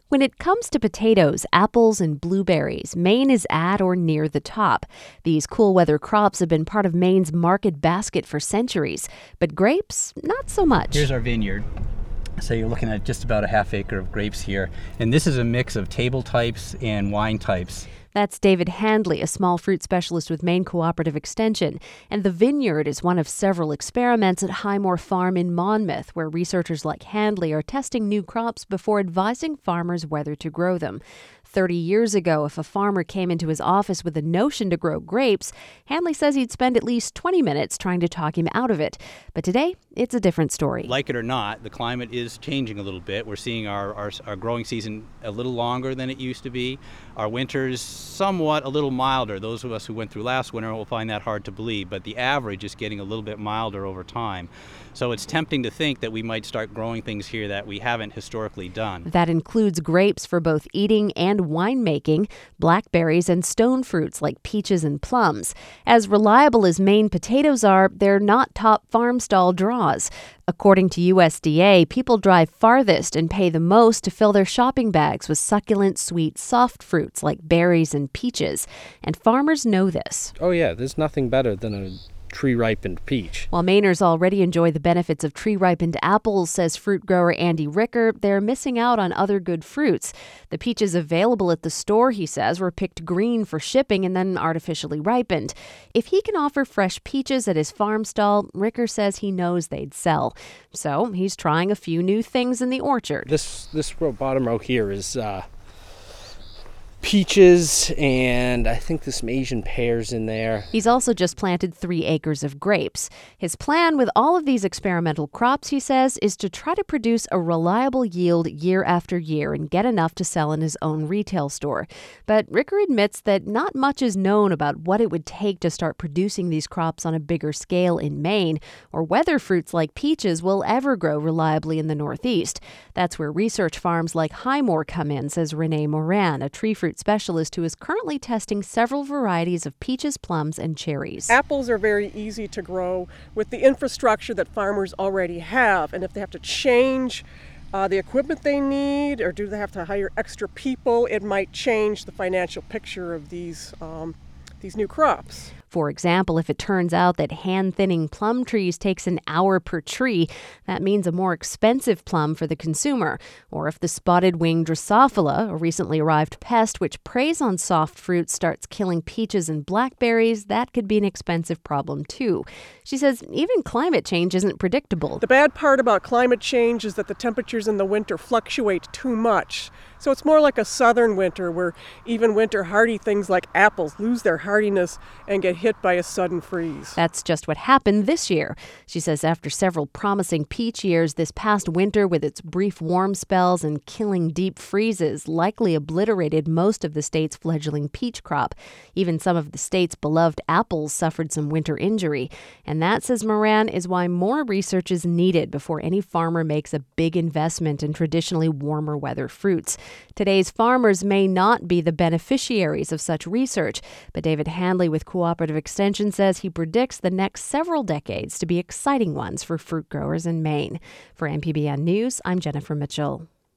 When it comes to potatoes, apples, and blueberries, Maine is at or near the top. These cool weather crops have been part of Maine's market basket for centuries. But grapes, not so much. Here's our vineyard. So you're looking at just about a half acre of grapes here. And this is a mix of table types and wine types. That's David Handley, a small fruit specialist with Maine Cooperative Extension. And the vineyard is one of several experiments at Highmore Farm in Monmouth, where researchers like Handley are testing new crops before advising farmers whether to grow them. 30 years ago, if a farmer came into his office with a notion to grow grapes, Handley says he'd spend at least 20 minutes trying to talk him out of it. But today, it's a different story. Like it or not, the climate is changing a little bit. We're seeing our growing season a little longer than it used to be. Our winters somewhat a little milder. Those of us who went through last winter will find that hard to believe, but the average is getting a little bit milder over time. So it's tempting to think that we might start growing things here that we haven't historically done. That includes grapes for both eating and winemaking, blackberries, and stone fruits like peaches and plums. As reliable as Maine potatoes are, they're not top farm stall draws. According to USDA, people drive farthest and pay the most to fill their shopping bags with succulent, sweet, soft fruits like berries and peaches. And farmers know this. Oh yeah, there's nothing better than a tree-ripened peach. While Mainers already enjoy the benefits of tree-ripened apples, says fruit grower Andy Ricker, they're missing out on other good fruits. The peaches available at the store, he says, were picked green for shipping and then artificially ripened. If he can offer fresh peaches at his farm stall, Ricker says he knows they'd sell. So he's trying a few new things in the orchard. This bottom row here is peaches, and I think there's some Asian pears in there. He's also just planted 3 acres of grapes. His plan with all of these experimental crops, he says, is to try to produce a reliable yield year after year and get enough to sell in his own retail store. But Ricker admits that not much is known about what it would take to start producing these crops on a bigger scale in Maine, or whether fruits like peaches will ever grow reliably in the Northeast. That's where research farms like Highmore come in, says Renee Moran, a tree fruit specialist who is currently testing several varieties of peaches, plums, and cherries. Apples are very easy to grow with the infrastructure that farmers already have, and if they have to change the equipment they need, or do they have to hire extra people, it might change the financial picture of these new crops. For example, if it turns out that hand-thinning plum trees takes an hour per tree, that means a more expensive plum for the consumer. Or if the spotted-winged Drosophila, a recently arrived pest which preys on soft fruits, starts killing peaches and blackberries, that could be an expensive problem too. She says even climate change isn't predictable. The bad part about climate change is that the temperatures in the winter fluctuate too much. So it's more like a southern winter where even winter hardy things like apples lose their hardiness and get hit by a sudden freeze. That's just what happened this year. She says after several promising peach years, this past winter with its brief warm spells and killing deep freezes likely obliterated most of the state's fledgling peach crop. Even some of the state's beloved apples suffered some winter injury. And that, says Moran, is why more research is needed before any farmer makes a big investment in traditionally warmer weather fruits. Today's farmers may not be the beneficiaries of such research, but David Handley with Cooperative Extension says he predicts the next several decades to be exciting ones for fruit growers in Maine. For MPBN News, I'm Jennifer Mitchell.